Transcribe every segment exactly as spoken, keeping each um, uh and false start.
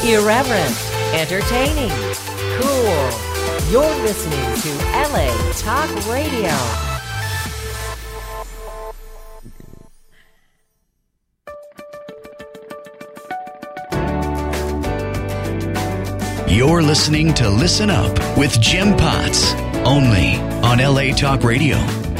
Irreverent, entertaining, cool. You're listening to L A Talk Radio. You're listening to Listen Up with Jim Potts, only on L A Talk Radio.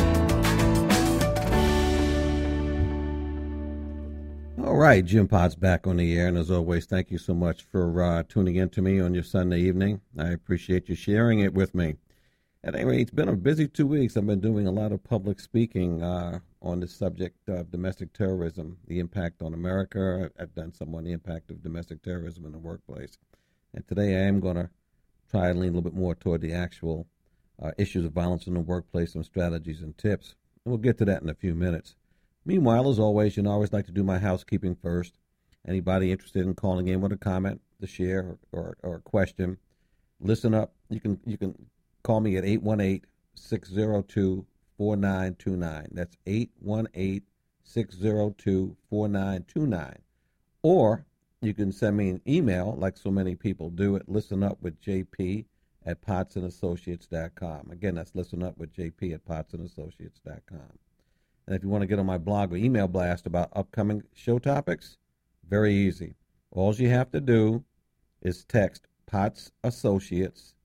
All right, Jim Potts back on the air, and as always, thank you so much for uh, tuning in to me on your Sunday evening. I appreciate you sharing it with me. At any rate, it's been a busy two weeks. I've been doing a lot of public speaking uh, on the subject of domestic terrorism, the impact on America. I've done some on the impact of domestic terrorism in the workplace. And today I am going to try and lean a little bit more toward the actual uh, issues of violence in the workplace, some strategies and tips. And we'll get to that in a few minutes. Meanwhile, as always, you know, I always like to do my housekeeping first. Anybody interested in calling in with a comment, to share, or, or a question, listen up. You can you can call me at eight one eight, six zero two, four nine two nine. That's eight one eight, six zero two, four nine two nine. Or you can send me an email, like so many people do, at listenupwithjp at potsandassociates dot com. Again, that's listenupwithjp at potsandassociates dot com. And if you want to get on my blog or email blast about upcoming show topics, very easy. All you have to do is text Potts Associates,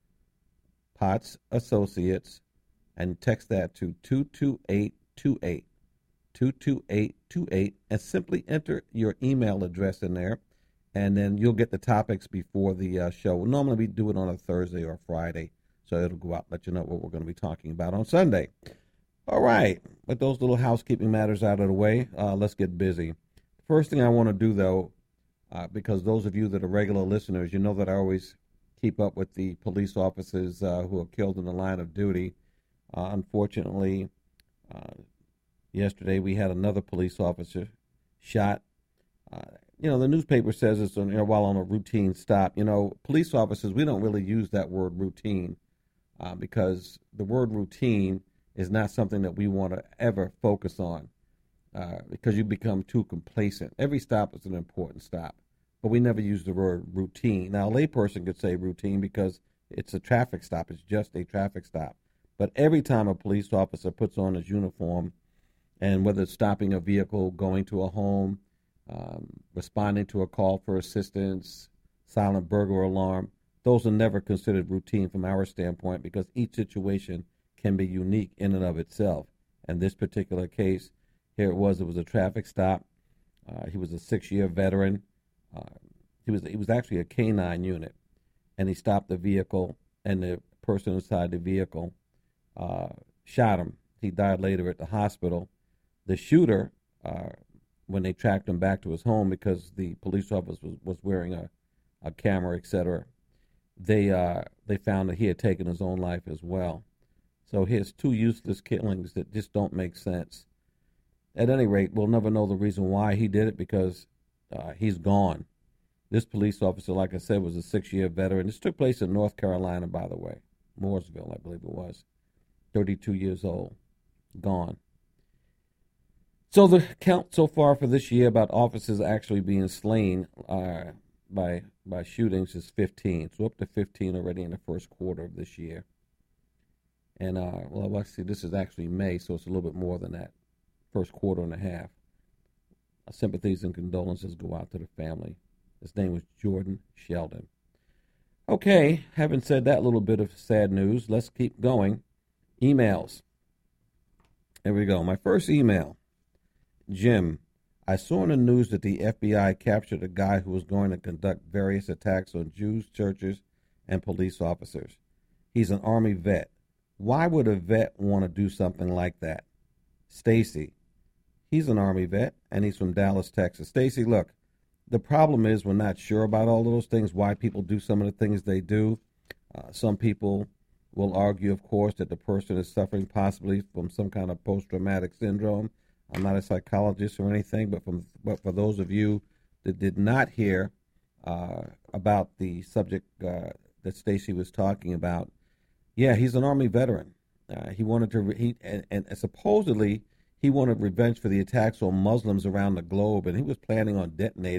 Potts Associates, and text that to two two eight two eight, two two eight two eight, and simply enter your email address in there, and then you'll get the topics before the uh, show. We'll normally do it on a Thursday or Friday, so it'll go out and let you know what we're going to be talking about on Sunday. All right, with those little housekeeping matters out of the way, uh, let's get busy. First thing I want to do, though, uh, because those of you that are regular listeners, you know that I always keep up with the police officers uh, who are killed in the line of duty. Uh, unfortunately, uh, yesterday we had another police officer shot. Uh, you know, the newspaper says it's on, you know, while on a routine stop. You know, police officers, we don't really use that word routine uh, because the word routine is not something that we want to ever focus on uh, because you become too complacent. Every stop is an important stop, but we never use the word routine. Now, a layperson could say routine because it's a traffic stop. It's just a traffic stop. But every time a police officer puts on his uniform, and whether it's stopping a vehicle, going to a home, um, responding to a call for assistance, silent burglar alarm, those are never considered routine from our standpoint because each situation can be unique in and of itself. In this particular case, here it was, it was a traffic stop. Uh, he was a six-year veteran. Uh, he was he was actually a K nine unit, and he stopped the vehicle, and the person inside the vehicle uh, shot him. He died later at the hospital. The shooter, uh, when they tracked him back to his home because the police officer was, was wearing a, a camera, et cetera, they, uh, they found that he had taken his own life as well. So here's two useless killings that just don't make sense. At any rate, we'll never know the reason why he did it because uh, he's gone. This police officer, like I said, was a six-year veteran. This took place in North Carolina, by the way. Mooresville, I believe it was. thirty-two years old. Gone. So the count so far for this year about officers actually being slain uh, by by shootings is fifteen. So up to fifteen already in the first quarter of this year. And, uh, well, let's see, this is actually May, so it's a little bit more than that, first quarter and a half. Our sympathies and condolences go out to the family. His name was Jordan Sheldon. Okay, having said that little bit of sad news, let's keep going. Emails. There we go. My first email. Jim, I saw in the news that the F B I captured a guy who was going to conduct various attacks on Jews, churches, and police officers. He's an Army vet. Why would a vet want to do something like that? Stacy, he's an Army vet, and he's from Dallas, Texas. Stacy, look, the problem is we're not sure about all of those things, why people do some of the things they do. Uh, some people will argue, of course, that the person is suffering possibly from some kind of post-traumatic syndrome. I'm not a psychologist or anything, but, from, but for those of you that did not hear uh, about the subject uh, that Stacy was talking about, yeah, he's an Army veteran. Uh, he wanted to, re- he and, and supposedly he wanted revenge for the attacks on Muslims around the globe, and he was planning on detonating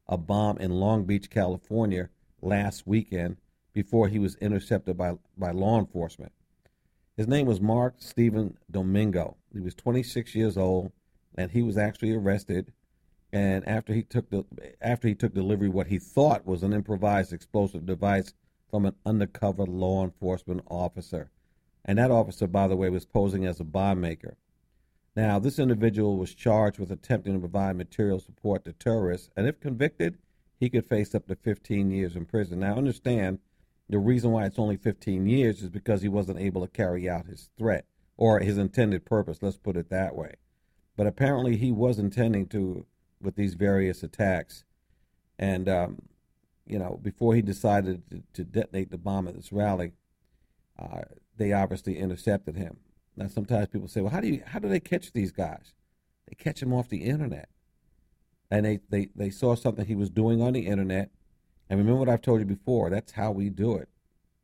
a bomb in Long Beach, California last weekend before he was intercepted by, by law enforcement. His name was Mark Stephen Domingo. He was twenty-six years old, and he was actually arrested. And after he took the after he took delivery of what he thought was an improvised explosive device from an undercover law enforcement officer. And that officer, by the way, was posing as a bomb maker. Now, this individual was charged with attempting to provide material support to terrorists, and if convicted, he could face up to fifteen years in prison. Now, understand, the reason why it's only fifteen years is because he wasn't able to carry out his threat, or his intended purpose, let's put it that way. But apparently he was intending to, with these various attacks. And, um, you know, before he decided to, to detonate the bomb at this rally, uh, they obviously intercepted him. Now, sometimes people say, well, how do you, how do they catch these guys? They catch them off the internet. And they, they, they saw something he was doing on the internet. And remember what I've told you before, that's how we do it.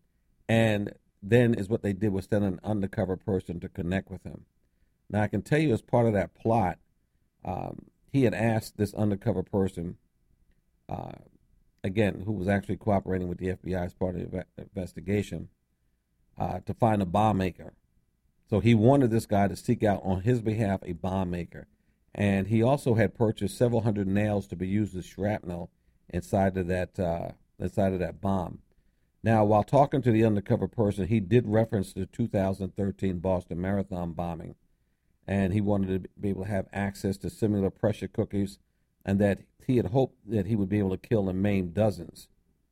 And then is what they did was send an undercover person to connect with him. Now, I can tell you as part of that plot, um, he had asked this undercover person, uh, again, who was actually cooperating with the F B I as part of the investigation, uh, to find a bomb maker. So he wanted this guy to seek out on his behalf a bomb maker. And he also had purchased several hundred nails to be used as shrapnel inside of that uh, inside of that bomb. Now, while talking to the undercover person, he did reference the two thousand thirteen Boston Marathon bombing. And he wanted to be able to have access to similar pressure cookies, and that he had hoped that he would be able to kill and maim dozens.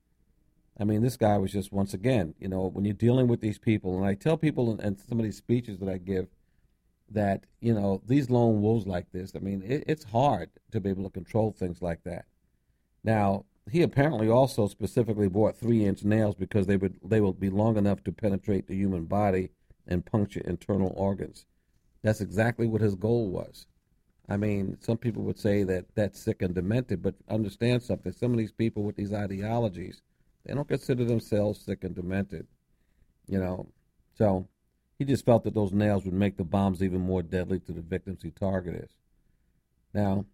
I mean, this guy was just, once again, you know, when you're dealing with these people, and I tell people in, in some of these speeches that I give that, you know, these lone wolves like this, I mean, it, it's hard to be able to control things like that. Now, he apparently also specifically bought three-inch nails because they would they will be long enough to penetrate the human body and puncture internal organs. That's exactly what his goal was. I mean, some people would say that that's sick and demented, but understand something. Some of these people with these ideologies, they don't consider themselves sick and demented, you know. So he just felt that those nails would make the bombs even more deadly to the victims he targeted. Now,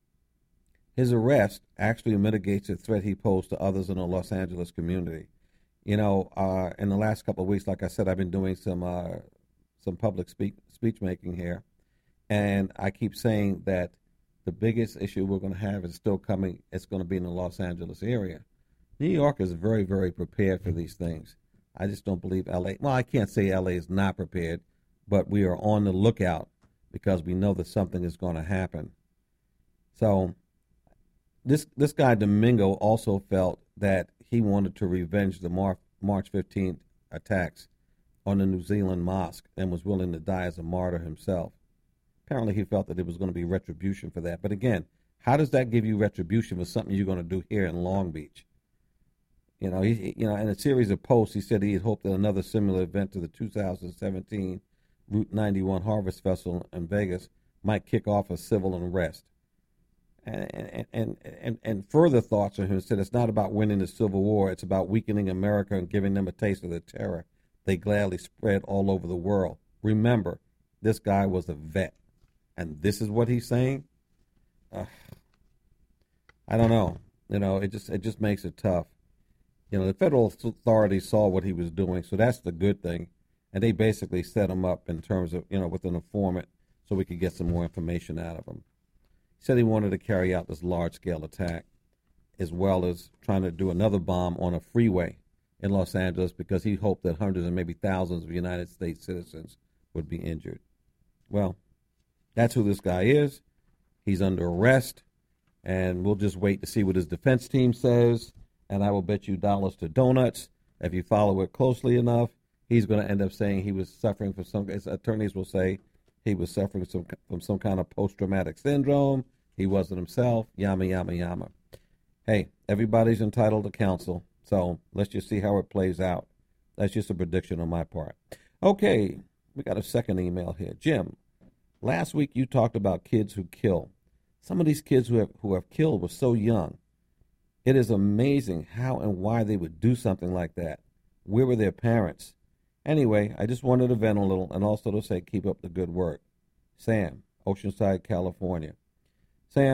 his arrest actually mitigates the threat he posed to others in the Los Angeles community. You know, uh, in the last couple of weeks, like I said, I've been doing some uh, some public speak, speech making here, and I keep saying that the biggest issue we're going to have is still coming. It's going to be in the Los Angeles area. New York is very, very prepared for these things. I just don't believe L A. Well, I can't say L A is not prepared, but we are on the lookout because we know that something is going to happen. So this this guy Domingo also felt that he wanted to revenge the Mar- March fifteenth attacks on the New Zealand mosque and was willing to die as a martyr himself. Apparently he felt that it was going to be retribution for that. But again, how does that give you retribution for something you're going to do here in Long Beach? You know, he, you know, in a series of posts, he said he had hoped that another similar event to the two thousand seventeen Route ninety-one Harvest Festival in Vegas might kick off a civil unrest. And and, and, and and further thoughts on him said it's not about winning the Civil War, it's about weakening America and giving them a taste of the terror they gladly spread all over the world. Remember, this guy was a vet. And this is what he's saying? Uh, I don't know. You know, it just it just makes it tough. You know, the federal authorities saw what he was doing, so that's the good thing. And they basically set him up in terms of, you know, with an informant so we could get some more information out of him. He said he wanted to carry out this large-scale attack as well as trying to do another bomb on a freeway in Los Angeles because he hoped that hundreds and maybe thousands of United States citizens would be injured. Well, that's who this guy is. He's under arrest, and we'll just wait to see what his defense team says. And I will bet you dollars to donuts, if you follow it closely enough, he's going to end up saying he was suffering from some, his attorneys will say he was suffering some, from some kind of post-traumatic syndrome. He wasn't himself, yama, yama, yama. Hey, everybody's entitled to counsel, so let's just see how it plays out. That's just a prediction on my part. Okay, we got a second email here. Jim, last week you talked about kids who kill. Some of these kids who have, who have killed were so young. It is amazing how and why they would do something like that. Where were their parents? Anyway, I just wanted to vent a little and also to say keep up the good work. Sam, Oceanside, California. Sam,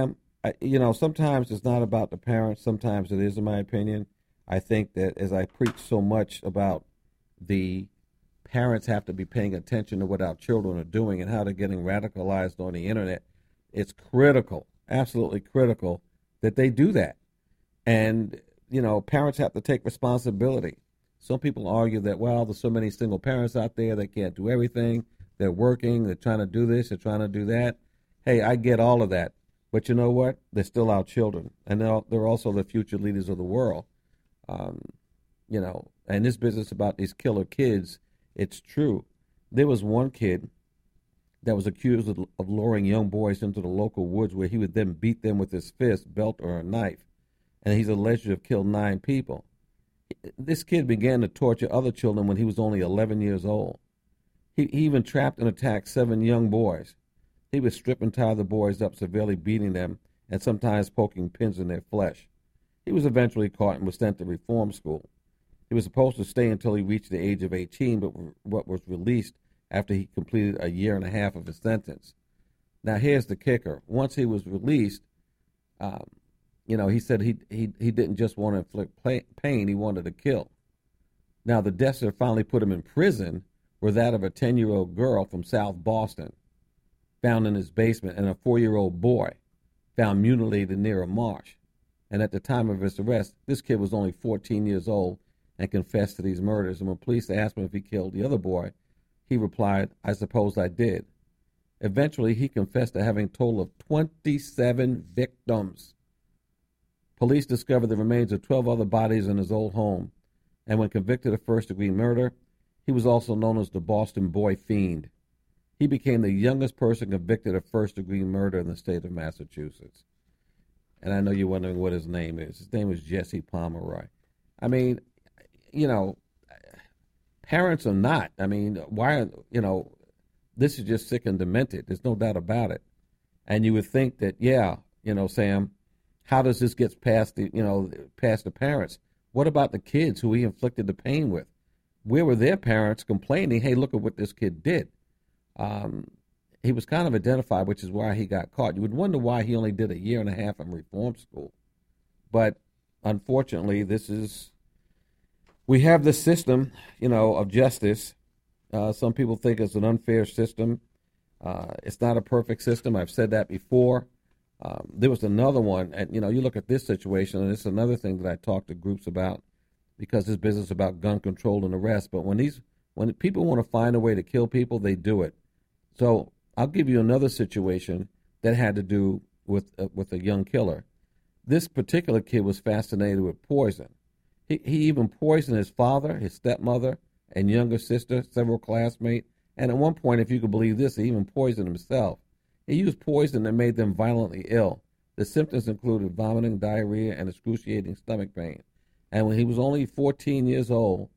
I, you know, sometimes it's not about the parents. Sometimes it is, in my opinion. I think that as I preach so much about the parents have to be paying attention to what our children are doing and how they're getting radicalized on the internet, it's critical, absolutely critical, that they do that. And, you know, parents have to take responsibility. Some people argue that, well, there's so many single parents out there, they can't do everything. They're working, they're trying to do this, they're trying to do that. Hey, I get all of that. But you know what? They're still our children. And they're, they're also the future leaders of the world. Um, you know, and this business about these killer kids, it's true. There was one kid that was accused of, of luring young boys into the local woods where he would then beat them with his fist, belt, or a knife. And he's alleged to have killed nine people. This kid began to torture other children when he was only eleven years old. He, he even trapped and attacked seven young boys. He would strip and tie the boys up, severely beating them and sometimes poking pins in their flesh. He was eventually caught and was sent to reform school. He was supposed to stay until he reached the age of eighteen, but what was released after he completed a year and a half of his sentence. Now, here's the kicker. Once he was released, um, you know, he said he, he, he didn't just want to inflict pain, he wanted to kill. Now, the deaths that finally put him in prison were that of a ten-year-old girl from South Boston, found in his basement, and a four-year-old boy found mutilated near a marsh. And at the time of his arrest, this kid was only fourteen years old and confessed to these murders. And when police asked him if he killed the other boy, he replied, "I suppose I did." Eventually, he confessed to having a total of twenty-seven victims. Police discovered the remains of twelve other bodies in his old home. And when convicted of first-degree murder, he was also known as the Boston Boy Fiend. He became the youngest person convicted of first-degree murder in the state of Massachusetts. And I know you're wondering what his name is. His name is Jesse Pomeroy. I mean, you know, parents are not. I mean, why, are, you know, this is just sick and demented. There's no doubt about it. And you would think that, yeah, you know, Sam, how does this get past the, you know, past the parents? What about the kids who he inflicted the pain with? Where were their parents complaining, hey, look at what this kid did? Um, he was kind of identified, which is why he got caught. You would wonder why he only did a year and a half in reform school. But unfortunately, this is, we have this system, you know, of justice. Uh, some people think it's an unfair system. Uh, it's not a perfect system. I've said that before. Um, there was another one, and, you know, you look at this situation, and it's another thing that I talk to groups about, because this business is about gun control and arrest. But when these, when people want to find a way to kill people, they do it. So I'll give you another situation that had to do with uh, with a young killer. This particular kid was fascinated with poison. He he even poisoned his father, his stepmother, and younger sister, several classmates, and at one point, if you could believe this, he even poisoned himself. He used poison that made them violently ill. The symptoms included vomiting, diarrhea, and excruciating stomach pain. And when he was only fourteen years old,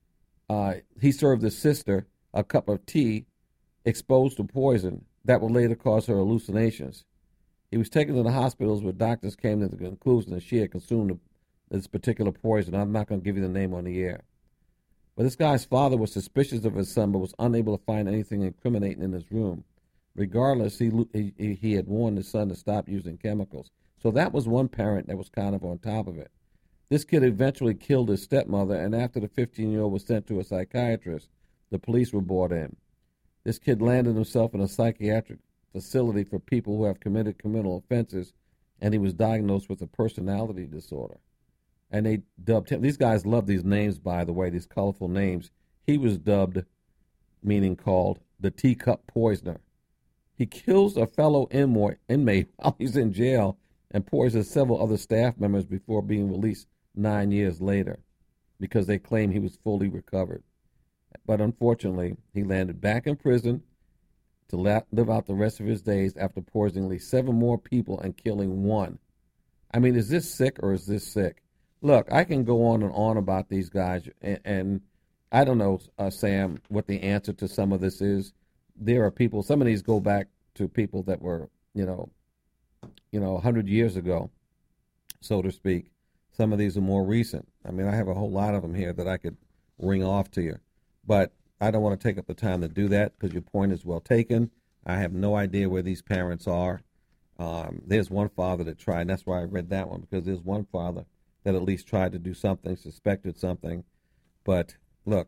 uh, he served his sister a cup of tea exposed to poison that would later cause her hallucinations. He was taken to the hospitals where doctors came to the conclusion that she had consumed this particular poison. I'm not going to give you the name on the air. But this guy's father was suspicious of his son, but was unable to find anything incriminating in his room. Regardless, he, he, he had warned his son to stop using chemicals. So that was one parent that was kind of on top of it. This kid eventually killed his stepmother, and after the fifteen-year-old was sent to a psychiatrist, the police were brought in. This kid landed himself in a psychiatric facility for people who have committed criminal offenses, and he was diagnosed with a personality disorder. And they dubbed him, these guys love these names, by the way, these colorful names. He was dubbed, meaning called, the teacup poisoner. He kills a fellow inmate while he's in jail and poisons several other staff members before being released nine years later because they claim he was fully recovered. But unfortunately, he landed back in prison to live out the rest of his days after poisoning at least seven more people and killing one. I mean, is this sick or is this sick? Look, I can go on and on about these guys, and, and I don't know, uh, Sam, what the answer to some of this is. There are people, some of these go back to people that were, you know, you know, one hundred years ago, so to speak. Some of these are more recent. I mean, I have a whole lot of them here that I could ring off to you. But I don't want to take up the time to do that because your point is well taken. I have no idea where these parents are. Um, there's one father that tried, and that's why I read that one, because there's one father that at least tried to do something, suspected something. But look,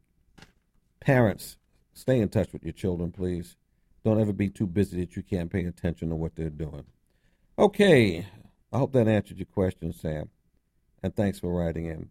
parents, stay in touch with your children, please. Don't ever be too busy that you can't pay attention to what they're doing. Okay, I hope that answered your question, Sam, and thanks for writing in.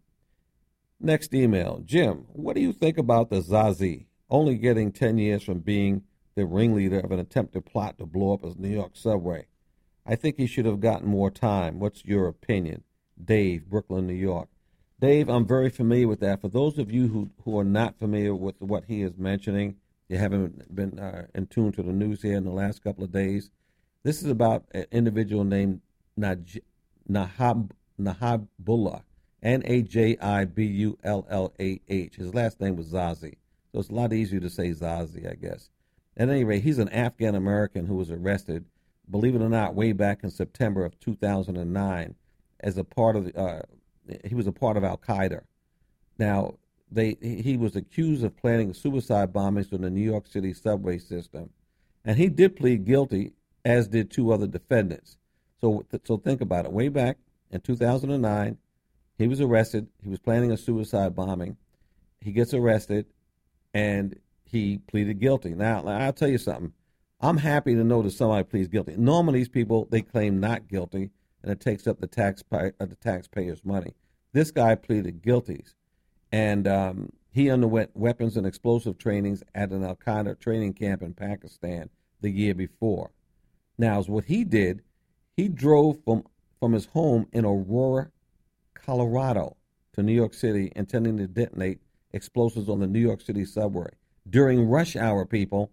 Next email, Jim, what do you think about the Zazie only getting ten years from being the ringleader of an attempted plot to blow up a New York subway? I think he should have gotten more time. What's your opinion? Dave, Brooklyn, New York. Dave, I'm very familiar with that. For those of you who, who are not familiar with what he is mentioning, you haven't been uh, in tune to the news here in the last couple of days, this is about an individual named Naj- Nahab Nahabullah, N A J I B U L L A H. His last name was Zazie, so it's a lot easier to say Zazie, I guess. At any rate, he's an Afghan-American who was arrested, believe it or not, way back in September of two thousand nine, as a part of the, uh, he was a part of Al-Qaeda. Now, they he was accused of planning suicide bombings in the New York City subway system, and he did plead guilty, as did two other defendants. So, so think about it. Way back in two thousand nine, he was arrested. He was planning a suicide bombing. He gets arrested, and he pleaded guilty. Now, I'll tell you something. I'm happy to know that somebody pleads guilty. Normally, these people, they claim not guilty, and it takes up the taxpayer, uh, the taxpayers' money. This guy pleaded guilty, and um, he underwent weapons and explosive trainings at an Al-Qaeda training camp in Pakistan the year before. Now, what he did, he drove from, from his home in Aurora, Colorado, to New York City, intending to detonate explosives on the New York City subway during rush hour, people,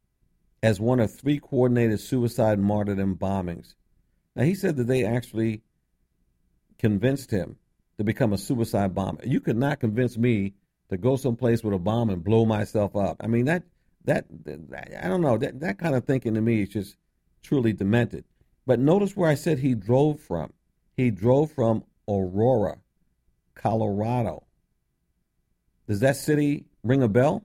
as one of three coordinated suicide martyrdom bombings. Now, he said that they actually convinced him to become a suicide bomber. You could not convince me to go someplace with a bomb and blow myself up. I mean, that, that, that I don't know, that, that kind of thinking to me is just truly demented. But notice where I said he drove from. He drove from Aurora, Colorado. Does that city ring a bell?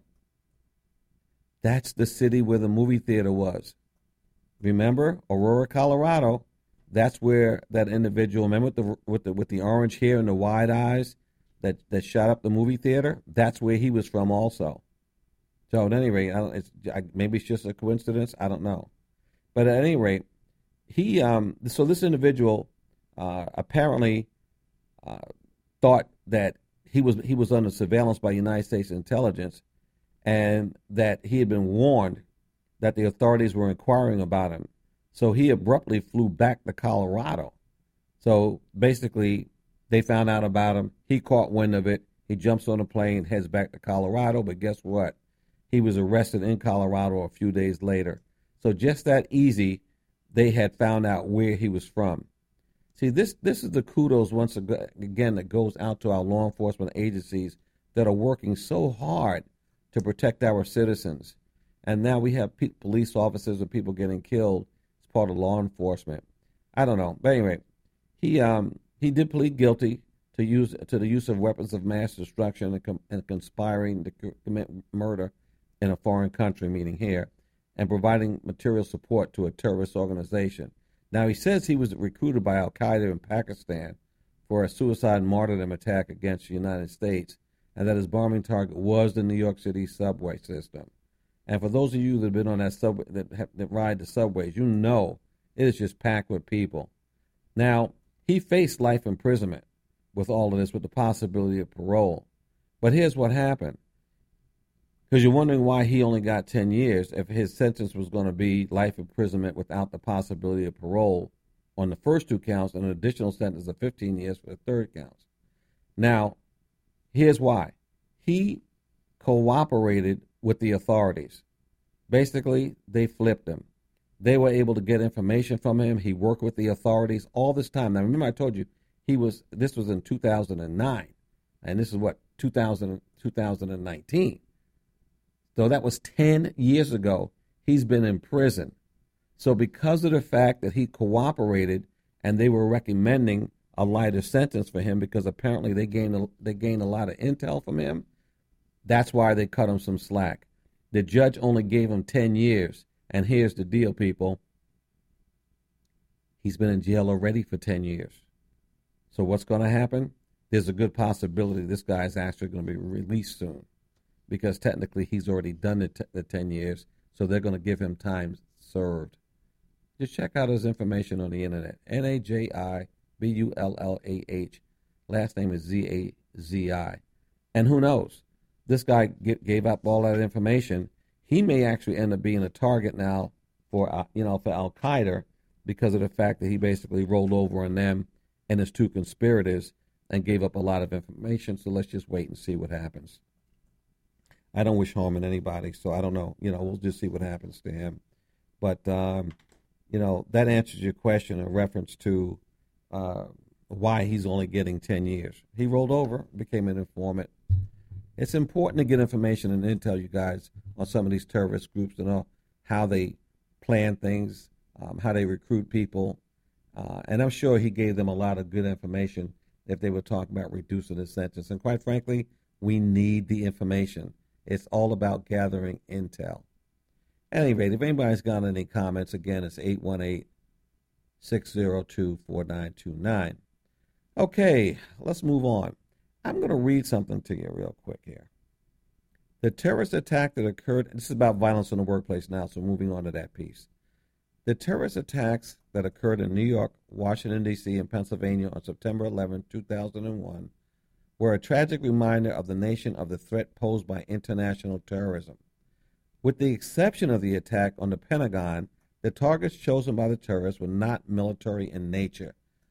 That's the city where the movie theater was. Remember, Aurora, Colorado. That's where that individual, remember with the with the with the orange hair and the wide eyes, that, that shot up the movie theater. That's where he was from, also. So at any rate, I don't, it's, I, maybe it's just a coincidence. I don't know, but at any rate, he um. So this individual uh, apparently uh, thought that he was he was under surveillance by United States intelligence, and that he had been warned that the authorities were inquiring about him. So he abruptly flew back to Colorado. So basically, they found out about him. He caught wind of it. He jumps on a plane, heads back to Colorado. But guess what? He was arrested in Colorado a few days later. So just that easy, they had found out where he was from. See, this, this is the kudos once again that goes out to our law enforcement agencies that are working so hard to protect our citizens. And now we have pe- police officers and people getting killed as part of law enforcement. I don't know. But anyway, he um he did plead guilty to use to the use of weapons of mass destruction and, com- and conspiring to co- commit murder in a foreign country, meaning here, and providing material support to a terrorist organization. Now, he says he was recruited by Al-Qaeda in Pakistan for a suicide martyrdom attack against the United States, and that his bombing target was the New York City subway system. And for those of you that have been on that subway, that, have, that ride the subways, you know it is just packed with people. Now, he faced life imprisonment with all of this, with the possibility of parole. But here's what happened. Because you're wondering why he only got ten years if his sentence was going to be life imprisonment without the possibility of parole on the first two counts and an additional sentence of fifteen years for the third counts. Now, here's why. He cooperated with the authorities. Basically, they flipped him. They were able to get information from him. He worked with the authorities all this time. Now, remember I told you, he was. this was in two thousand nine, and this is what, two thousand, two thousand nineteen. So that was ten years ago. He's been in prison. So because of the fact that he cooperated and they were recommending a lighter sentence for him because apparently they gained a, they gained a lot of intel from him, that's why they cut him some slack. The judge only gave him ten years. And here's the deal, people. He's been in jail already for ten years. So what's going to happen? There's a good possibility this guy is actually going to be released soon, because technically he's already done the, t- the ten years, so they're going to give him time served. Just check out his information on the internet. N A J I B U L L A H. Last name is Z A Z I. And who knows? This guy get, gave up all that information. He may actually end up being a target now for, uh, you know, for Al-Qaeda, because of the fact that he basically rolled over on them and his two conspirators and gave up a lot of information. So let's just wait and see what happens. I don't wish harm on anybody, so I don't know. You know, we'll just see what happens to him. But, um, you know, that answers your question in reference to uh, why he's only getting ten years. He rolled over, became an informant. It's important to get information and intel, you guys, on some of these terrorist groups, to know how they plan things, um, how they recruit people. Uh, and I'm sure he gave them a lot of good information if they were talking about reducing the sentence. And quite frankly, we need the information. It's all about gathering intel. At any rate, if anybody's got any comments, again, it's eight one eight, six zero two, four nine two nine. Okay, let's move on. I'm going to read something to you real quick here. The terrorist attack that occurred, this is about violence in the workplace now, so moving on to that piece. The terrorist attacks that occurred in New York, Washington, D C, and Pennsylvania on September eleventh, two thousand one were a tragic reminder of the nation of the threat posed by international terrorism. With the exception of the attack on the Pentagon, the targets chosen by the terrorists were not military in nature,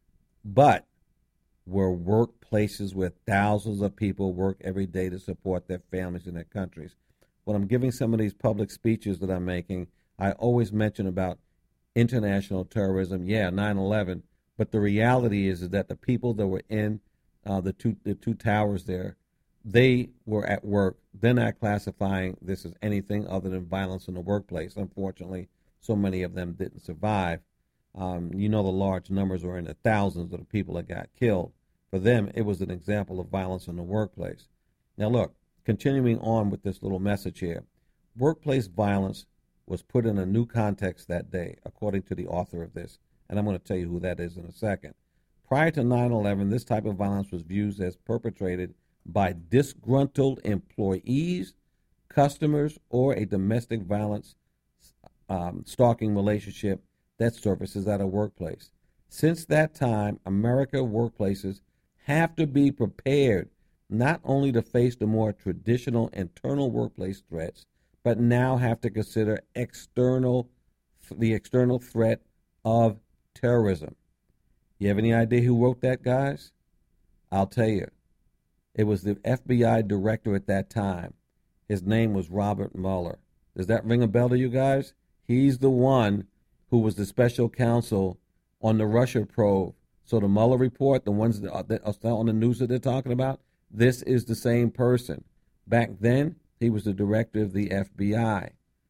but were workplaces where thousands of people work every day to support their families and their countries. When I'm giving some of these public speeches that I'm making, I always mention about international terrorism, yeah, nine eleven, but the reality is, is that the people that were in uh, the two the two towers there, they were at work. They're not classifying this as anything other than violence in the workplace. Unfortunately, so many of them didn't survive. Um, you know, the large numbers were in the thousands of the people that got killed. For them, it was an example of violence in the workplace. Now, look, continuing on with this little message here, workplace violence was put in a new context that day, according to the author of this, and I'm going to tell you who that is in a second. Prior to nine eleven, this type of violence was viewed as perpetrated by disgruntled employees, customers, or a domestic violence um, stalking relationship that surfaces at a workplace. Since that time, American workplaces have to be prepared not only to face the more traditional internal workplace threats, but now have to consider external, the external threat of terrorism. You have any idea who wrote that, guys? I'll tell you. It was the F B I director at that time. His name was Robert Mueller. Does that ring a bell to you guys? He's the one who was the special counsel on the Russia probe. So the Mueller report, the ones that are, that are on the news that they're talking about, this is the same person. Back then, he was the director of the F B I.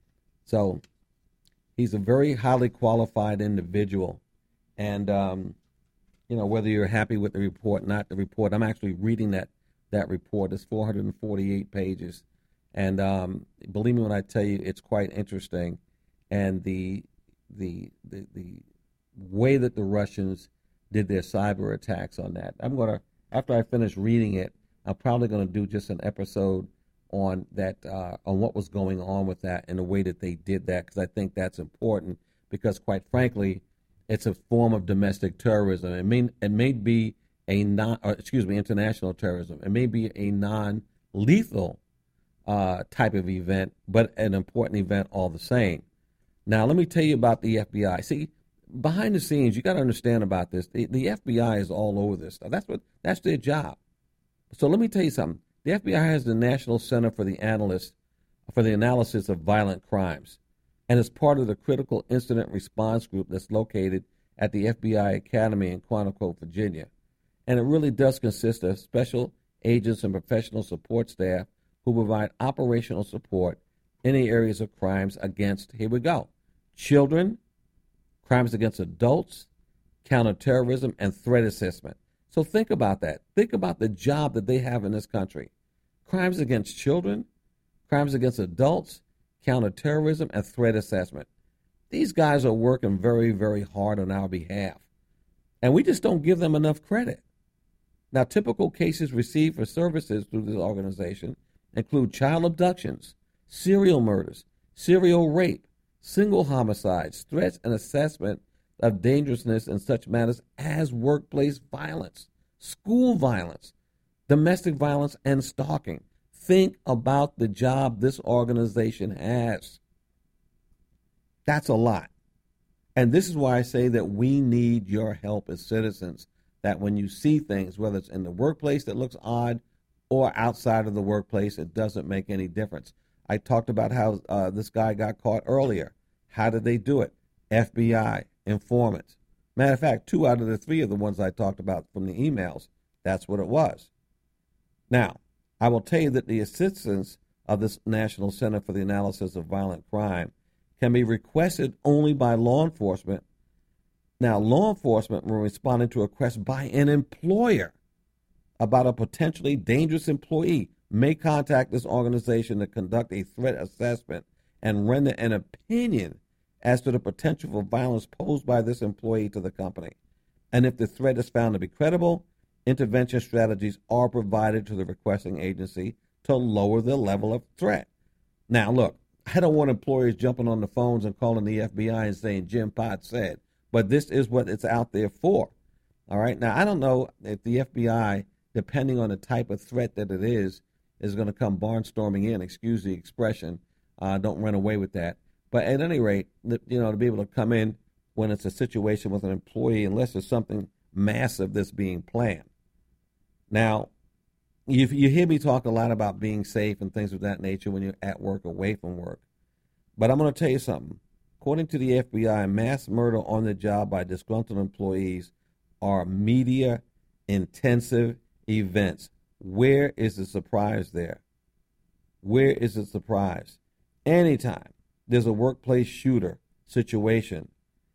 So he's a very highly qualified individual. And, um, you know, whether you're happy with the report, not the report, I'm actually reading that, that report. It's four hundred forty-eight pages. And um, believe me when I tell you, it's quite interesting. And the, the, the, the way that the Russians did their cyber attacks on that. I'm going to, after I finish reading it, I'm probably going to do just an episode on that, uh, on what was going on with that and the way that they did that, because I think that's important, because quite frankly, it's a form of domestic terrorism. It may, it may be a non, or excuse me, international terrorism. It may be a non-lethal uh, type of event, but an important event all the same. Now, let me tell you about the F B I. See, behind the scenes, you got to understand about this. The, the F B I is all over this stuff. That's what that's their job. So let me tell you something. The F B I has the National Center for the Analyst for the Analysis of Violent Crimes, and is part of the Critical Incident Response Group that's located at the F B I Academy in Quantico, Virginia. And it really does consist of special agents and professional support staff who provide operational support in the areas of crimes against, here we go, children, crimes against adults, counterterrorism, and threat assessment. So think about that. Think about the job that they have in this country. Crimes against children, crimes against adults, counterterrorism, and threat assessment. These guys are working very, very hard on our behalf, and we just don't give them enough credit. Now, typical cases received for services through this organization include child abductions, serial murders, serial rape, single homicides, threats, and assessment of dangerousness in such matters as workplace violence, school violence, domestic violence, and stalking. Think about the job this organization has. That's a lot. And this is why I say that we need your help as citizens, that when you see things, whether it's in the workplace that looks odd or outside of the workplace, it doesn't make any difference. I talked about how uh, this guy got caught earlier. How did they do it? F B I, informants. Matter of fact, two out of the three of the ones I talked about from the emails, that's what it was. Now, I will tell you that the assistance of this National Center for the Analysis of Violent Crime can be requested only by law enforcement. Now, law enforcement, when responding to a request by an employer about a potentially dangerous employee, may contact this organization to conduct a threat assessment and render an opinion as to the potential for violence posed by this employee to the company. And if the threat is found to be credible, intervention strategies are provided to the requesting agency to lower the level of threat. Now, look, I don't want employers jumping on the phones and calling the F B I and saying Jim Potts said, but this is what it's out there for. All right. Now, I don't know if the F B I, depending on the type of threat that it is, is going to come barnstorming in. Excuse the expression. Uh, don't run away with that. But at any rate, you know, to be able to come in when it's a situation with an employee, unless there's something massive that's being planned. Now, you, you hear me talk a lot about being safe and things of that nature when you're at work, away from work. But I'm going to tell you something. According to the F B I, mass murder on the job by disgruntled employees are media-intensive events. Where is the surprise there? Where is the surprise? Anytime there's a workplace shooter situation,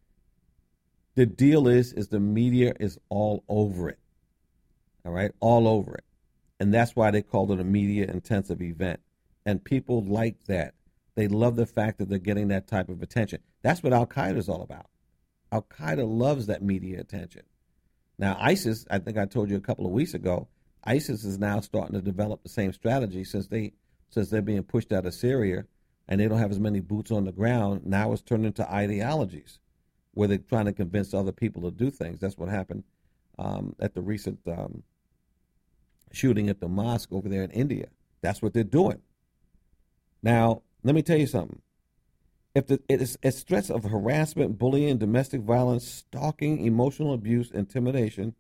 the deal is, is the media is all over it. All right, all over it. And that's why they called it a media-intensive event. And people like that. They love the fact that they're getting that type of attention. That's what Al-Qaeda is all about. Al-Qaeda loves that media attention. Now, ISIS, I think I told you a couple of weeks ago, ISIS is now starting to develop the same strategy since, they, since they're being pushed out of Syria and they don't have as many boots on the ground. Now it's turned into ideologies where they're trying to convince other people to do things. That's what happened um, at the recent um, shooting at the mosque over there in India. That's what they're doing. Now, let me tell you something. If the, it is it's threats of harassment, bullying, domestic violence, stalking, emotional abuse, intimidation,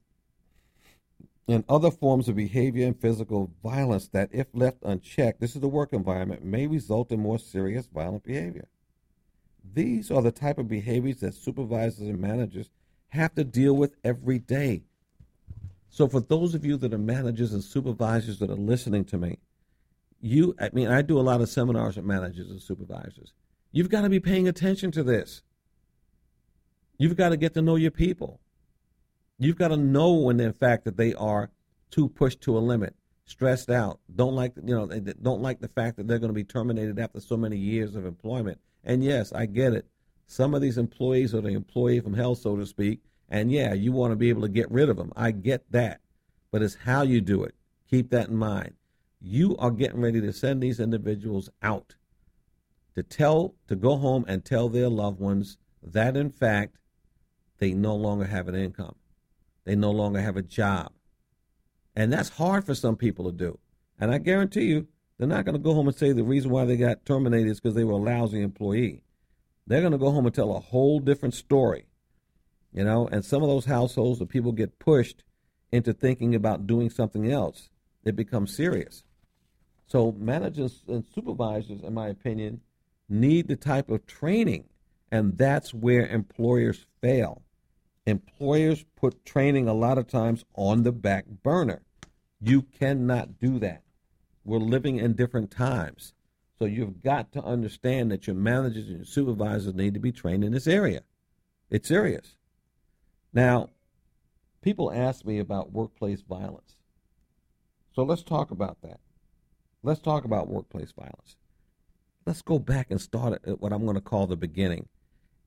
and other forms of behavior and physical violence that, if left unchecked, this is the work environment, may result in more serious violent behavior. These are the type of behaviors that supervisors and managers have to deal with every day. So for those of you that are managers and supervisors that are listening to me, you, I mean, I do a lot of seminars with managers and supervisors. You've got to be paying attention to this. You've got to get to know your people. You've got to know when, in fact, that they are too pushed to a limit, stressed out, don't like, you know, they don't like the fact that they're going to be terminated after so many years of employment. And yes, I get it. Some of these employees are the employee from hell, so to speak. And yeah, you want to be able to get rid of them. I get that. But it's how you do it. Keep that in mind. You are getting ready to send these individuals out to tell, to go home and tell their loved ones that, in fact, they no longer have an income. They no longer have a job. And that's hard for some people to do. And I guarantee you, they're not going to go home and say the reason why they got terminated is because they were a lousy employee. They're going to go home and tell a whole different story. You know, and some of those households, the people get pushed into thinking about doing something else. It becomes serious. So managers and supervisors, in my opinion, need the type of training, and that's where employers fail. Employers put training a lot of times on the back burner. You cannot do that. We're living in different times. So you've got to understand that your managers and your supervisors need to be trained in this area. It's serious. Now, people ask me about workplace violence. So let's talk about that. Let's talk about workplace violence. Let's go back and start at what I'm going to call the beginning.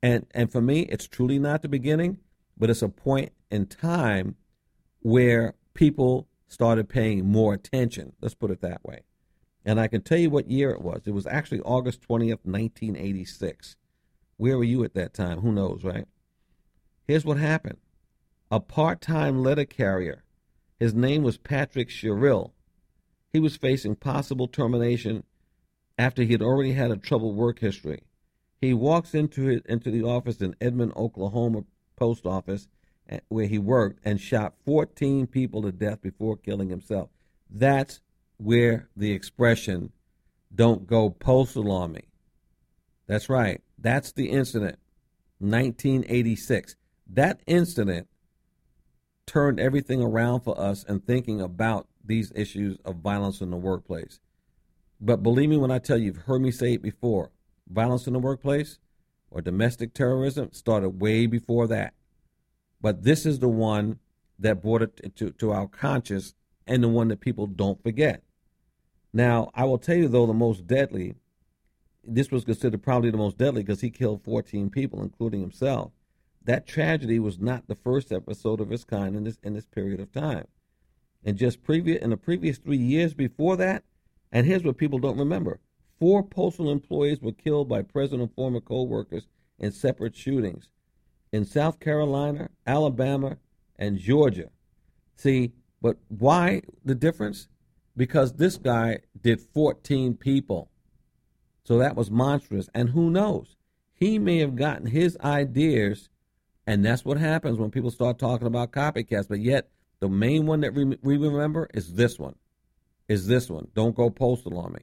And and for me, it's truly not the beginning, but it's a point in time where people started paying more attention. Let's put it that way. And I can tell you what year it was. It was actually August twentieth, nineteen eighty-six. Where were you at that time? Who knows, right? Here's what happened. A part-time letter carrier, his name was Patrick Sherrill. He was facing possible termination after he had already had a troubled work history. He walks into it, into the office in Edmond, Oklahoma post office where he worked and shot fourteen people to death before killing himself. That's where the expression, "don't go postal on me." That's right. That's the incident, nineteen eighty-six. That incident turned everything around for us and thinking about these issues of violence in the workplace. But believe me when I tell you, you've heard me say it before, violence in the workplace or domestic terrorism started way before that. But this is the one that brought it to, to our conscious and the one that people don't forget. Now, I will tell you, though, the most deadly, this was considered probably the most deadly because he killed fourteen people, including himself. That tragedy was not the first episode of its kind in this in this period of time. And just previous in the previous three years before that, and here's what people don't remember, four postal employees were killed by present and former co-workers in separate shootings in South Carolina, Alabama, and Georgia. See, but why the difference? Because this guy did fourteen people. So that was monstrous. And who knows? He may have gotten his ideas, and that's what happens when people start talking about copycats. But yet, the main one that we remember is this one, is this one. Don't go postal on me.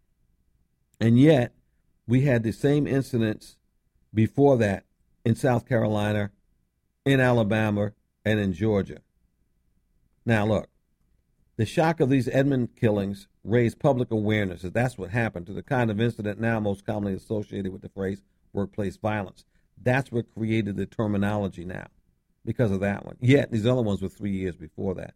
And yet, we had the same incidents before that in South Carolina, in Alabama, and in Georgia. Now, look, the shock of these Edmond killings raised public awareness that that's what happened to the kind of incident now most commonly associated with the phrase workplace violence. That's what created the terminology now because of that one. Yet, these other ones were three years before that.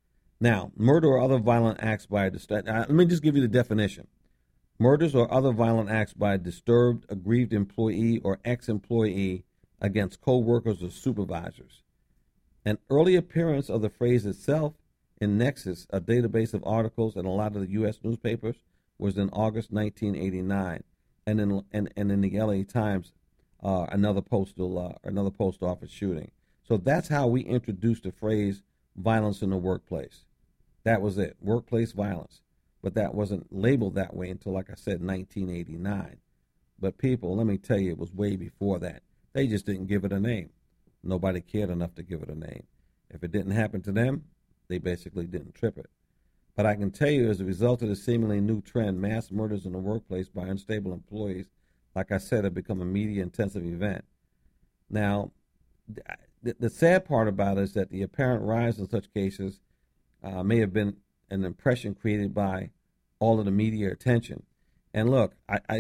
Now, murder or other violent acts by a disturbed, uh, let me just give you the definition. Murders or other violent acts by a disturbed, aggrieved employee or ex-employee against co-workers or supervisors. An early appearance of the phrase itself in Nexus, a database of articles in a lot of the U S newspapers, was in August nineteen eighty-nine, and in and, and in the L A Times, uh, another postal uh, another post office shooting. So that's how we introduced the phrase violence in the workplace. That was it, workplace violence. But that wasn't labeled that way until, like I said, nineteen eighty-nine. But people, let me tell you, it was way before that. They just didn't give it a name. Nobody cared enough to give it a name. If it didn't happen to them, they basically didn't trip it. But I can tell you, as a result of the seemingly new trend, mass murders in the workplace by unstable employees, like I said, have become a media-intensive event. Now, the, the sad part about it is that the apparent rise in such cases uh, may have been an impression created by all of the media attention. And look, I, I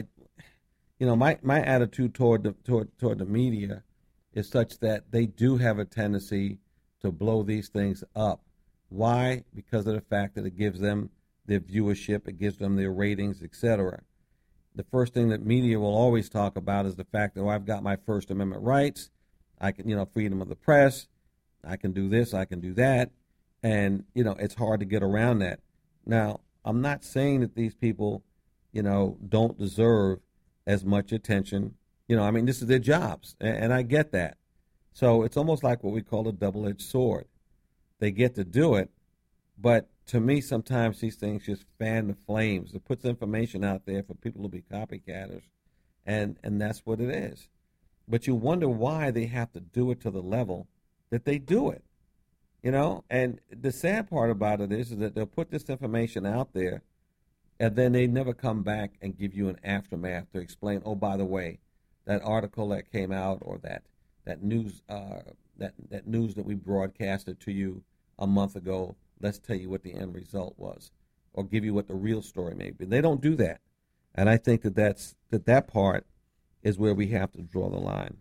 you know, my, my attitude toward the toward toward the media is such that they do have a tendency to blow these things up. Why? Because of the fact that it gives them their viewership, it gives them their ratings, et cetera. The first thing that media will always talk about is the fact that, oh, I've got my First Amendment rights. I can, you know, freedom of the press. I can do this, I can do that. And, you know, it's hard to get around that. Now, I'm not saying that these people, you know, don't deserve as much attention. You know, I mean, this is their jobs, and, and I get that. So it's almost like what we call a double-edged sword. They get to do it, but to me, sometimes these things just fan the flames. It puts information out there for people to be copycatters, and, and that's what it is. But you wonder why they have to do it to the level that they do it. You know, and the sad part about it is, is that they'll put this information out there, and then they never come back and give you an aftermath to explain, oh, by the way, that article that came out or that that news uh, that, that news that we broadcasted to you a month ago, let's tell you what the end result was, or give you what the real story may be. They don't do that. And I think that that's, that, that part is where we have to draw the line.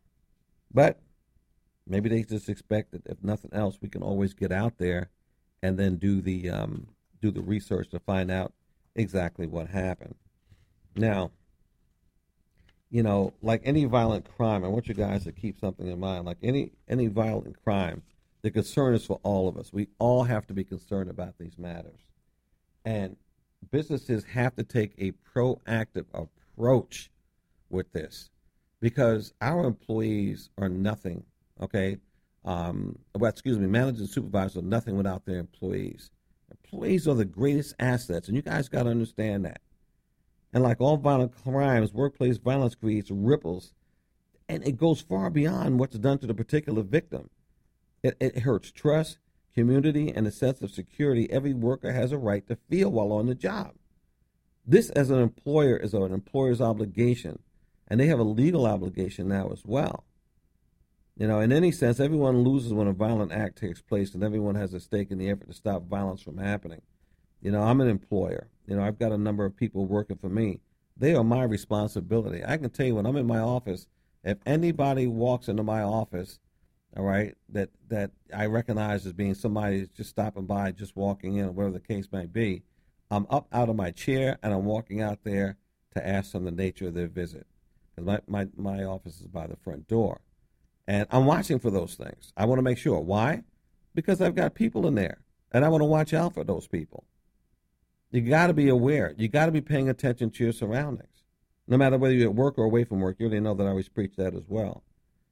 But maybe they just expect that if nothing else, we can always get out there and then do the um, do the research to find out exactly what happened. Now, you know, like any violent crime, I want you guys to keep something in mind. Like any any violent crime, the concern is for all of us. We all have to be concerned about these matters. And businesses have to take a proactive approach with this because our employees are nothing, okay? Um, well, excuse me, managers and supervisors are nothing without their employees. Employees are the greatest assets, and you guys got to understand that. And like all violent crimes, workplace violence creates ripples, and it goes far beyond what's done to the particular victim. It, it hurts trust, community, and a sense of security every worker has a right to feel while on the job. This, as an employer, is an employer's obligation, and they have a legal obligation now as well. You know, in any sense, everyone loses when a violent act takes place, and everyone has a stake in the effort to stop violence from happening. You know, I'm an employer. You know, I've got a number of people working for me. They are my responsibility. I can tell you when I'm in my office, if anybody walks into my office, all right, that, that I recognize as being somebody just stopping by, just walking in, or whatever the case might be, I'm up out of my chair and I'm walking out there to ask them the nature of their visit. Because my, my, my office is by the front door. And I'm watching for those things. I want to make sure. Why? Because I've got people in there, and I want to watch out for those people. You got to be aware. You got to be paying attention to your surroundings. No matter whether you're at work or away from work, you already know that I always preach that as well.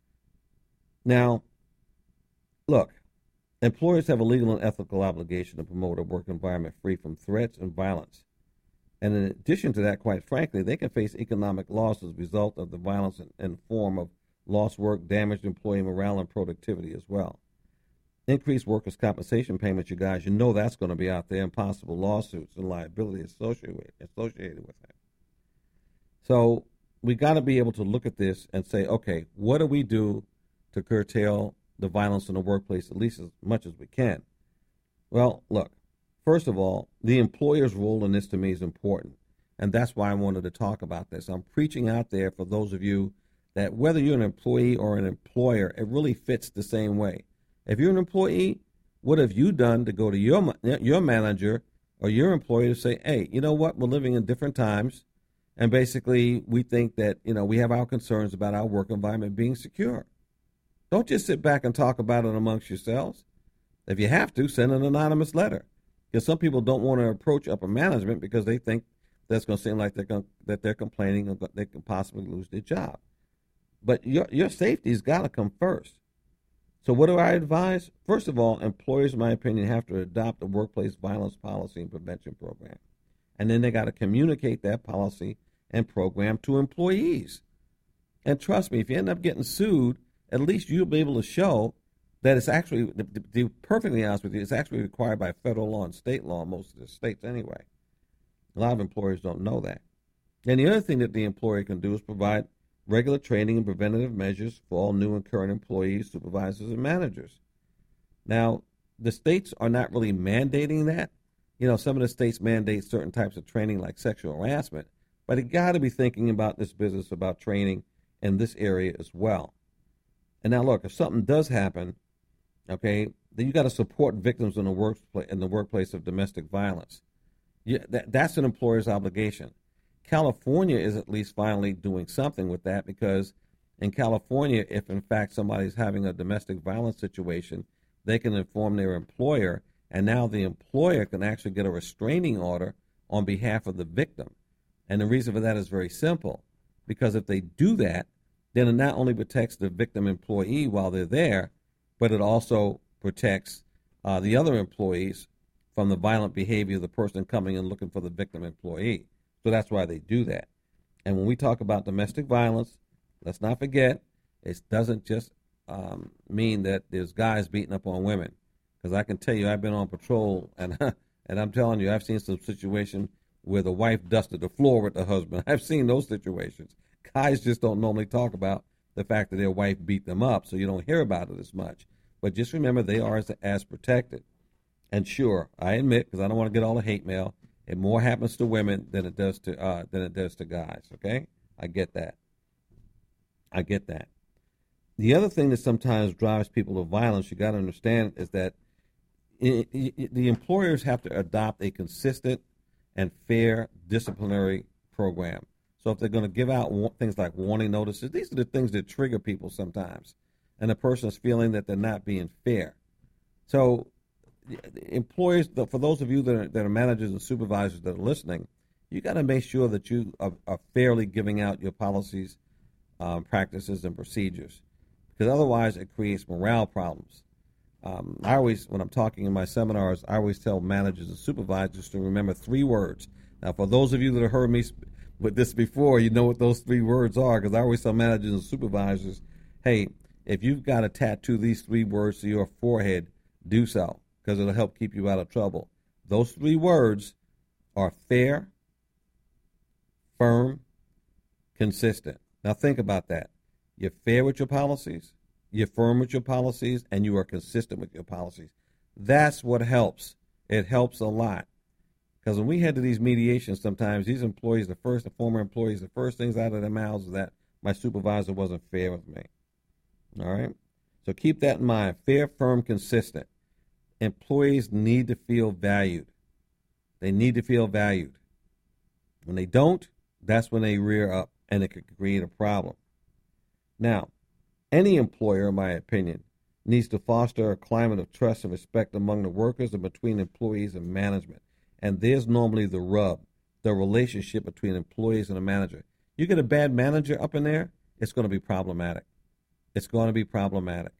Now, look, employers have a legal and ethical obligation to promote a work environment free from threats and violence. And in addition to that, quite frankly, they can face economic loss as a result of the violence in, in the form of lost work, damaged employee morale, and productivity as well. Increased workers' compensation payments, you guys, you know that's going to be out there, and possible lawsuits and liability associated with, associated with it. So we got to be able to look at this and say, okay, what do we do to curtail the violence in the workplace at least as much as we can? Well, look, first of all, the employer's role in this to me is important, and that's why I wanted to talk about this. I'm preaching out there for those of you that whether you're an employee or an employer, it really fits the same way. If you're an employee, what have you done to go to your your manager or your employer to say, hey, you know what, we're living in different times, and basically we think that, you know, we have our concerns about our work environment being secure. Don't just sit back and talk about it amongst yourselves. If you have to, send an anonymous letter, because some people don't want to approach upper management because they think that's going to seem like they're going, that they're complaining or they could possibly lose their job. But your your safety's got to come first. So what do I advise? First of all, employers, in my opinion, have to adopt a workplace violence policy and prevention program. And then they got to communicate that policy and program to employees. And trust me, if you end up getting sued, at least you'll be able to show that it's actually, to be perfectly honest with you, it's actually required by federal law and state law in most of the states anyway. A lot of employers don't know that. And the other thing that the employer can do is provide regular training and preventative measures for all new and current employees, supervisors, and managers. Now, the states are not really mandating that. You know, some of the states mandate certain types of training like sexual harassment, but you got to be thinking about this business, about training in this area as well. And now, look, if something does happen, okay, then you got to support victims in the workplace in the workplace of domestic violence. Yeah, that, that's an employer's obligation. California is at least finally doing something with that, because in California, if in fact somebody's having a domestic violence situation, they can inform their employer, and now the employer can actually get a restraining order on behalf of the victim. And the reason for that is very simple, because if they do that, then it not only protects the victim employee while they're there, but it also protects uh, the other employees from the violent behavior of the person coming and looking for the victim employee. So that's why they do that. And when we talk about domestic violence, let's not forget, it doesn't just um, mean that there's guys beating up on women. Because I can tell you, I've been on patrol, and and I'm telling you, I've seen some situation where the wife dusted the floor with the husband. I've seen those situations. Guys just don't normally talk about the fact that their wife beat them up, so you don't hear about it as much. But just remember, they are as, as protected. And sure, I admit, because I don't want to get all the hate mail, it more happens to women than it does to uh, than it does to guys. Okay, I get that. I get that. The other thing that sometimes drives people to violence, you got to understand, is that it, it, the employers have to adopt a consistent and fair disciplinary program So if they're going to give out wa- things like warning notices, these are the things that trigger people sometimes. And the person's feeling that they're not being fair. So employers, for those of you that are, that are managers and supervisors that are listening, you got to make sure that you are, are fairly giving out your policies, um, practices, and procedures. Because otherwise it creates morale problems. Um, I always, when I'm talking in my seminars, I always tell managers and supervisors to remember three words. Now, for those of you that have heard me sp- with this before, you know what those three words are, because I always tell managers and supervisors, hey, if you've got to tattoo these three words to your forehead, do so, because it'll help keep you out of trouble. Those three words are fair, firm, consistent. Now, think about that. You're fair with your policies, you're firm with your policies, and you are consistent with your policies. That's what helps. It helps a lot. Because when we head to these mediations, sometimes these employees, the first, the former employees, the first things out of their mouths is that my supervisor wasn't fair with me. All right? So keep that in mind. Fair, firm, consistent. Employees need to feel valued. They need to feel valued. When they don't, that's when they rear up, and it could create a problem. Now, any employer, in my opinion, needs to foster a climate of trust and respect among the workers and between employees and management. And there's normally the rub, the relationship between employees and a manager. You get a bad manager up in there, it's going to be problematic. It's going to be problematic.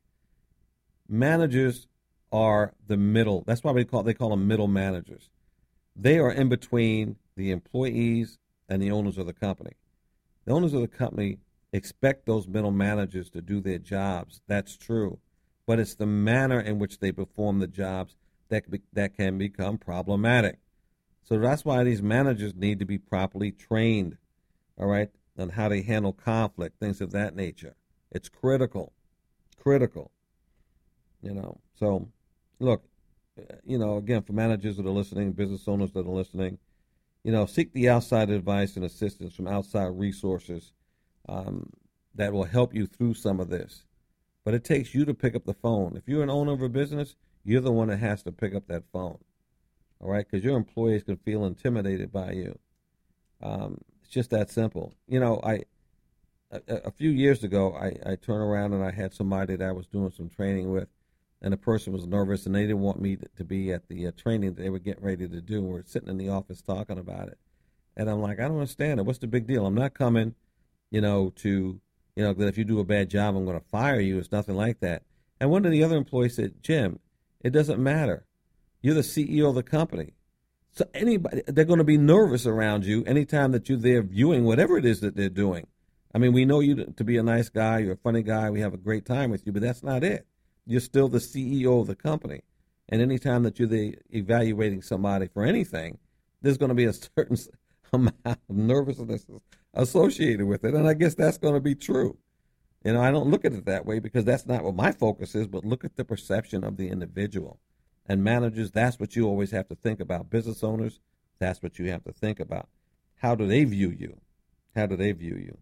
Managers are the middle. That's why we call they call them middle managers. They are in between the employees and the owners of the company. The owners of the company expect those middle managers to do their jobs. That's true. But it's the manner in which they perform the jobs that, be, that can become problematic. So that's why these managers need to be properly trained, all right, on how they handle conflict, things of that nature. It's critical, critical, you know. So, look, you know, again, for managers that are listening, business owners that are listening, you know, seek the outside advice and assistance from outside resources um, that will help you through some of this. But it takes you to pick up the phone. If you're an owner of a business, you're the one that has to pick up that phone, all right, because your employees can feel intimidated by you. Um, it's just that simple. You know, I a, a few years ago, I, I turned around and I had somebody that I was doing some training with, and the person was nervous, and they didn't want me to, to be at the uh, training that they were getting ready to do. We were sitting in the office talking about it. And I'm like, I don't understand it. What's the big deal? I'm not coming, you know, to, you know, that if you do a bad job, I'm going to fire you. It's nothing like that. And one of the other employees said, Jim, it doesn't matter. You're the C E O of the company. So anybody, they're going to be nervous around you anytime that you're there viewing whatever it is that they're doing. I mean, we know you to, to be a nice guy. You're a funny guy. We have a great time with you, but that's not it. You're still the C E O of the company. And anytime that you're the evaluating somebody for anything, there's going to be a certain amount of nervousness associated with it. And I guess that's going to be true. You know, I don't look at it that way because that's not what my focus is, but look at the perception of the individual. And managers, that's what you always have to think about. Business owners, that's what you have to think about. How do they view you? How do they view you?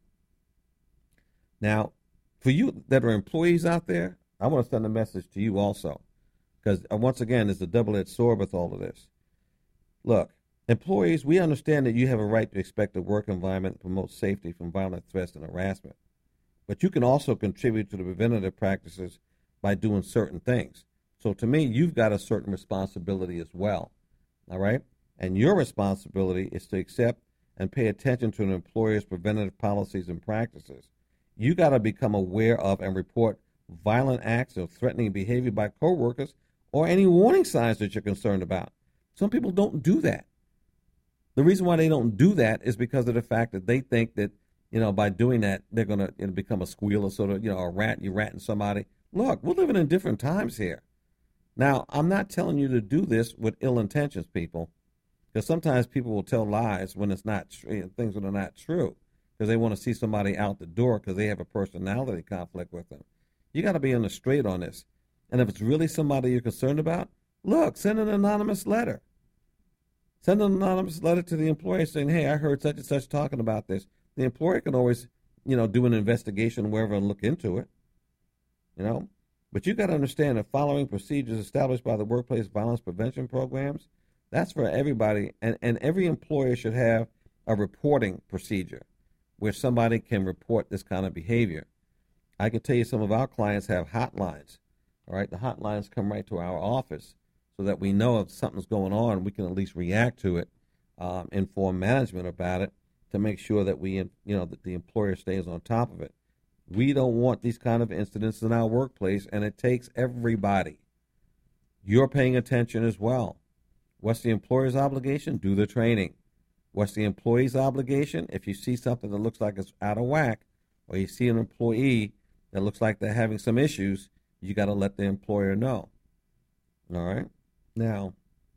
Now, for you that are employees out there, I want to send a message to you also, because once again, there's a double-edged sword with all of this. Look, employees, we understand that you have a right to expect a work environment that promotes safety from violent threats and harassment. But you can also contribute to the preventative practices by doing certain things. So to me, you've got a certain responsibility as well, all right? And your responsibility is to accept and pay attention to an employer's preventative policies and practices. You got to become aware of and report violent acts or threatening behavior by coworkers or any warning signs that you're concerned about. Some people don't do that. The reason why they don't do that is because of the fact that they think that, you know, by doing that, they're going to you know, become a squealer, sort of, you know, a rat, you're ratting somebody. Look, we're living in different times here. Now, I'm not telling you to do this with ill intentions, people, because sometimes people will tell lies when it's not true, things that are not true, because they want to see somebody out the door because they have a personality conflict with them. You got to be on the straight on this. And if it's really somebody you're concerned about, look, send an anonymous letter. Send an anonymous letter to the employer saying, hey, I heard such and such talking about this. The employer can always, you know, do an investigation wherever and look into it, you know. But you got to understand that following procedures established by the workplace violence prevention programs, that's for everybody. And, and every employer should have a reporting procedure. where somebody can report this kind of behavior. I can tell you some of our clients have hotlines. All right, the hotlines come right to our office so that we know if something's going on, we can at least react to it, um, inform management about it to make sure that we, you know, that the employer stays on top of it. We don't want these kind of incidents in our workplace, and it takes everybody. You're paying attention as well. What's the employer's obligation? Do the training. What's the employee's obligation? If you see something that looks like it's out of whack, or you see an employee that looks like they're having some issues, you got to let the employer know. All right? Now,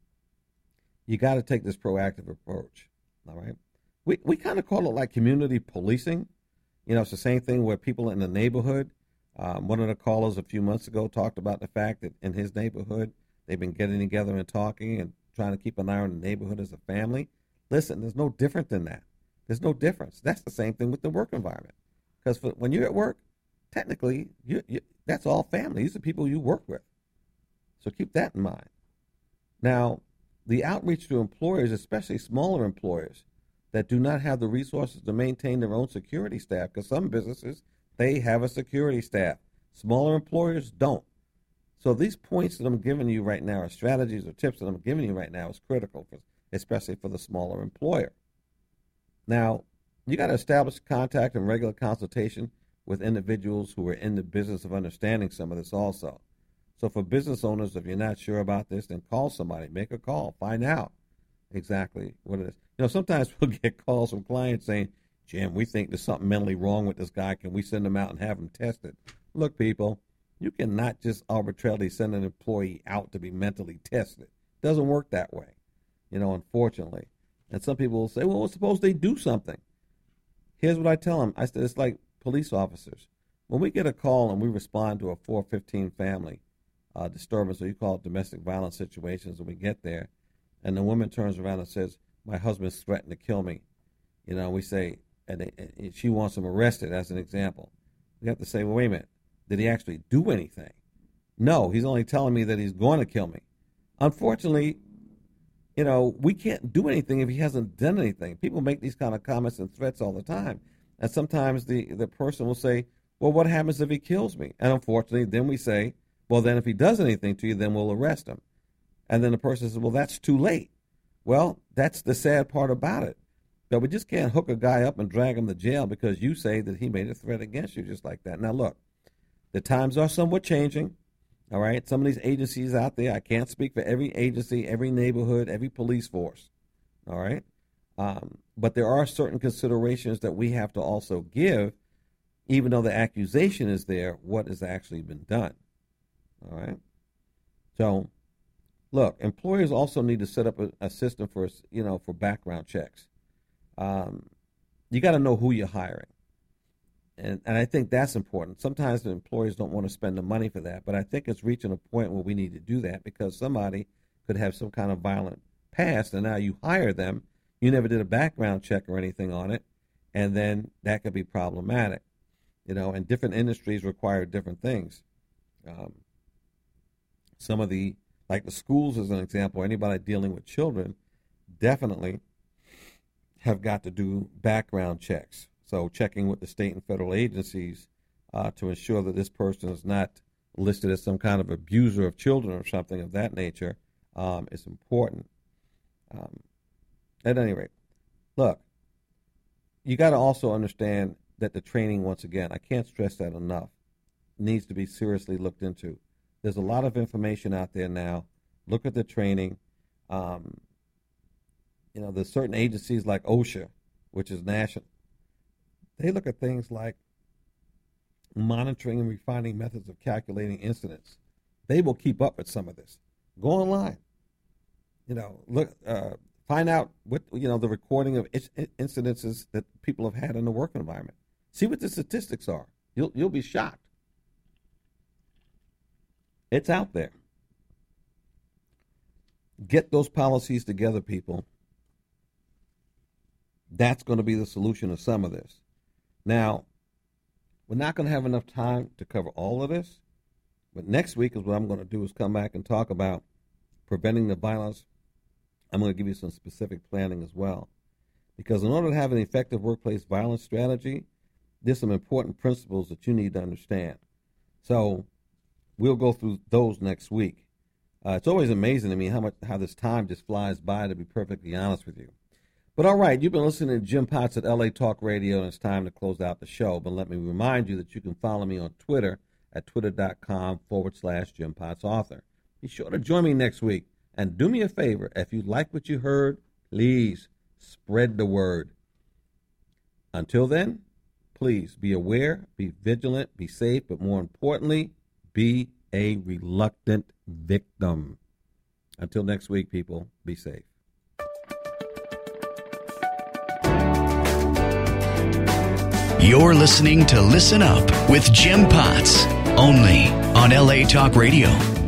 you got to take this proactive approach. All right? We we kind of call it like community policing. You know, it's the same thing where people in the neighborhood, um, one of the callers a few months ago talked about the fact that in his neighborhood, they've been getting together and talking and trying to keep an eye on the neighborhood as a family. Listen, there's no different than that. There's no difference. That's the same thing with the work environment. Because when you're at work, technically, you, you, that's all family. These are people you work with. So keep that in mind. Now, the outreach to employers, especially smaller employers, that do not have the resources to maintain their own security staff, because some businesses, they have a security staff. Smaller employers don't. So these points that I'm giving you right now, or strategies or tips that I'm giving you right now, is critical, for, especially for the smaller employer. Now, you got to establish contact and regular consultation with individuals who are in the business of understanding some of this also. So for business owners, if you're not sure about this, then call somebody, make a call, find out exactly what it is. You know, sometimes we'll get calls from clients saying, Jim, we think there's something mentally wrong with this guy. Can we send him out and have him tested? Look, people, you cannot just arbitrarily send an employee out to be mentally tested. It doesn't work that way, you know, unfortunately. And some people will say, well, suppose they do something. Here's what I tell them. I said, it's like police officers. When we get a call and we respond to a four fifteen family uh, disturbance, or you call it domestic violence situations, and we get there, and the woman turns around and says, my husband's threatened to kill me. You know, we say, and, they, and she wants him arrested, as an example. We have to say, well, wait a minute. Did he actually do anything? No, he's only telling me that he's going to kill me. Unfortunately, you know, we can't do anything if he hasn't done anything. People make these kind of comments and threats all the time. And sometimes the, the person will say, well, what happens if he kills me? And unfortunately, then we say, well, then if he does anything to you, then we'll arrest him. And then the person says, well, that's too late. Well, that's the sad part about it. But we just can't hook a guy up and drag him to jail because you say that he made a threat against you just like that. Now, look, the times are somewhat changing, all right? Some of these agencies out there, I can't speak for every agency, every neighborhood, every police force, all right? Um, but there are certain considerations that we have to also give, even though the accusation is there, what has actually been done, all right? So, look, employers also need to set up a, a system for, you know, for background checks. Um, you got to know who you're hiring. And, and I think that's important. Sometimes the employers don't want to spend the money for that, but I think it's reaching a point where we need to do that because somebody could have some kind of violent past, and now you hire them. You never did a background check or anything on it, and then that could be problematic. You know, and different industries require different things. Um, some of the, like the schools as an example, anybody dealing with children definitely have got to do background checks. So checking with the state and federal agencies uh, to ensure that this person is not listed as some kind of abuser of children or something of that nature um, is important. Um, at any rate, look, you got to also understand that the training, once again, I can't stress that enough, needs to be seriously looked into. There's a lot of information out there now. Look at the training. Um, you know, there's certain agencies like OSHA, which is national. They look at things like monitoring and refining methods of calculating incidents. They will keep up with some of this. Go online. You know, look, uh, find out what, you know, the recording of incidences that people have had in the work environment. See what the statistics are. You'll you'll be shocked. It's out there. Get those policies together, people. That's going to be the solution to some of this. Now, we're not going to have enough time to cover all of this, but next week is what I'm going to do is come back and talk about preventing the violence. I'm going to give you some specific planning as well. Because in order to have an effective workplace violence strategy, there's some important principles that you need to understand. So we'll go through those next week. Uh, it's always amazing to me how much how this time just flies by, to be perfectly honest with you. But all right, you've been listening to Jim Potts at L A Talk Radio, and it's time to close out the show. But let me remind you that you can follow me on Twitter at twitter.com forward slash Jim Potts Author. Be sure to join me next week. And do me a favor, if you like what you heard, please spread the word. Until then, please be aware, be vigilant, be safe, but more importantly, be a reluctant victim. Until next week, people, be safe. You're listening to Listen Up with Jim Potts, only on L A Talk Radio.